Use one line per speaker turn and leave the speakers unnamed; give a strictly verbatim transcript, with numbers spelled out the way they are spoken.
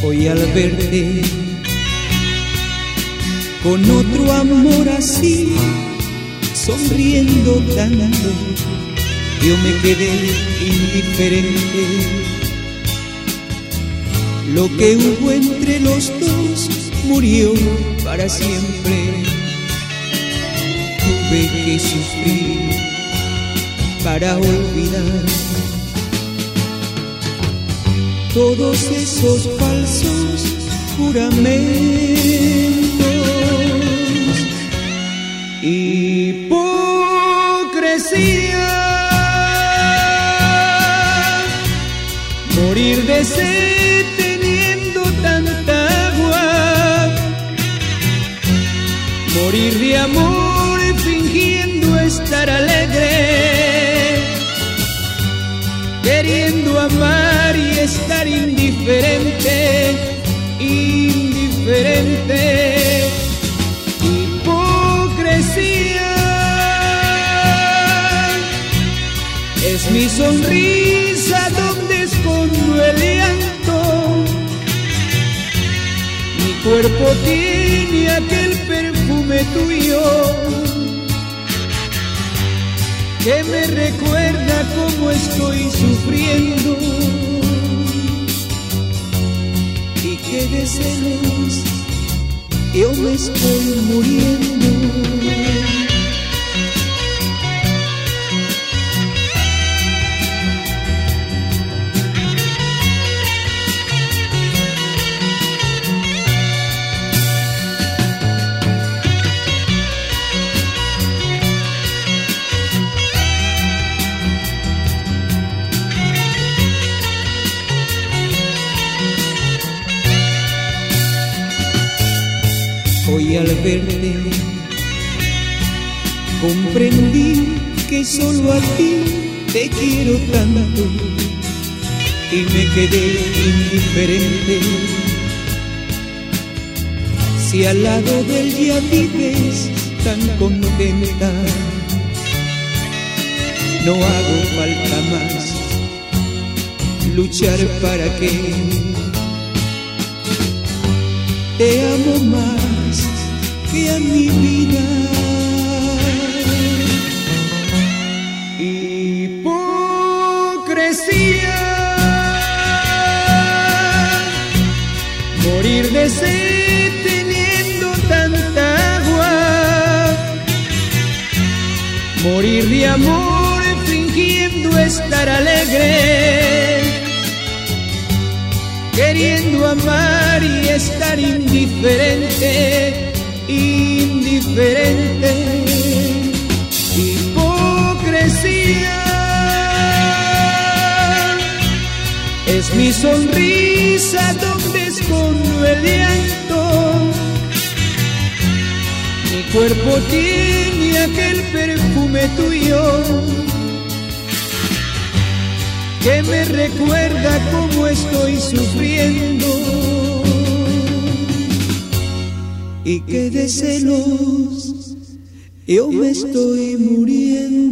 Hoy al verte con otro amor así, sonriendo tanto, yo me quedé indiferente. Lo que hubo entre los dos murió para siempre. Tuve que sufrir para olvidar todos esos falsos juramentos. Hipocresía, morir de sed teniendo tanta agua, morir de amor fingiendo estar alegre, queriendo amar y estar indiferente, indiferente. Hipocresía es mi sonrisa donde escondo el llanto, mi cuerpo tiene aquel perfume tuyo que me recuerda cómo estoy sufriendo y que de celos yo me estoy muriendo. Hoy al verte comprendí que solo a ti te quiero tanto y me quedé indiferente. Si al lado de él ya vives tan contenta, no hago falta más luchar para que te amo más que a mi vida. Hipocresía, morir de sed teniendo tanta agua, morir de amor fingiendo estar alegre, queriendo amar y estar indiferente, indiferente. Hipocresía es mi sonrisa donde escondo el llanto, mi cuerpo tiene aquel perfume tuyo que me recuerda cómo estoy sufriendo y que de celos yo me estoy muriendo.